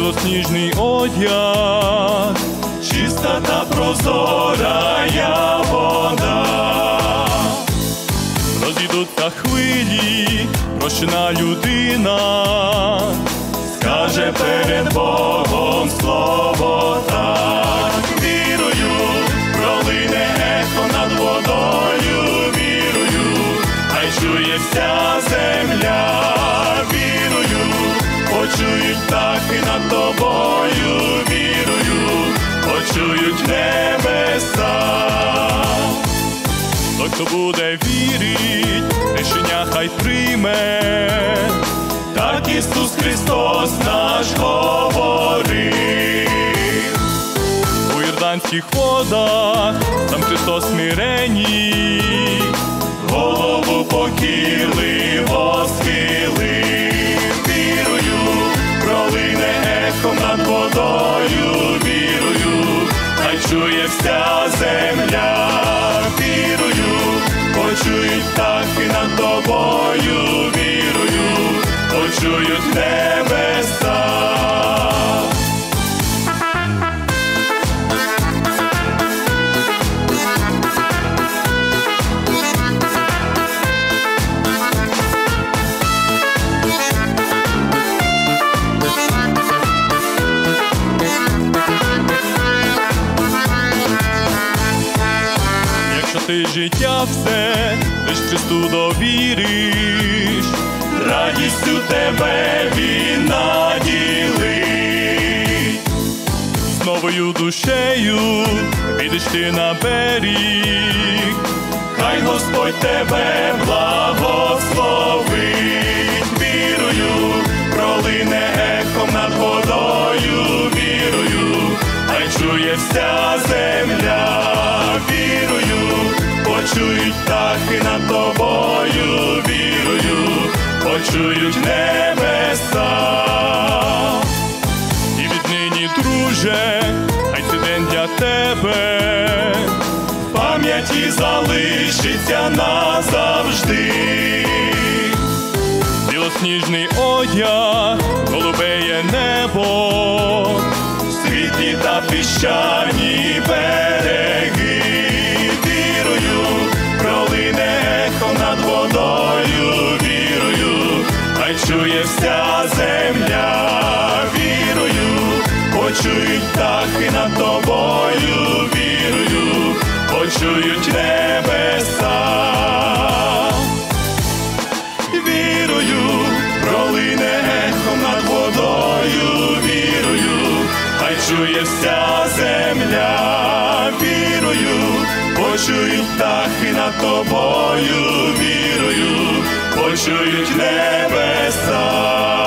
білосніжний одяг, чиста та прозорая вода. Розійдуться хвилі, прощена людина, скаже перед Богом слово так. Вірую, пролине ехо над водою, вірую, хай чує вся земля. Вірую, почують птахи над тобою, вірую, почують небеса. Той, хто буде вірить, рішення хай прийме, так Ісус Христос наш говорив. У Йорданських водах сам Христос смиренний, голову покірливо схилив. Вірую, пролине ехом над водою, вірую, хай чує вся земля. Вірую, почують птахи над тобою, вірую, почують небеса. Якщо ти життя все лиш Христу довіриш, радістю тебе Він наділить. з новою душею підеш ти на берег, хай Господь тебе благословить. Вірую, пролине ехом над водою, вірую, хай чує вся земля. Вірую, почують птахи над тобою, вірую, почують небеса. і віднині, друже, хай цей день для тебе В пам'яті залишиться назавжди. білосніжний одяг, голубеє небо, Світлі та піщані береги. Вірую, пролине ехо над водою, вірую, хай чує вся земля. Вірую, почують птахи над тобою, вірую, почують небеса. Вірую, пролине ехо над водою, вірую, хай чує вся земля. Вірую, почують птахи над тобою, вірую, почують небеса.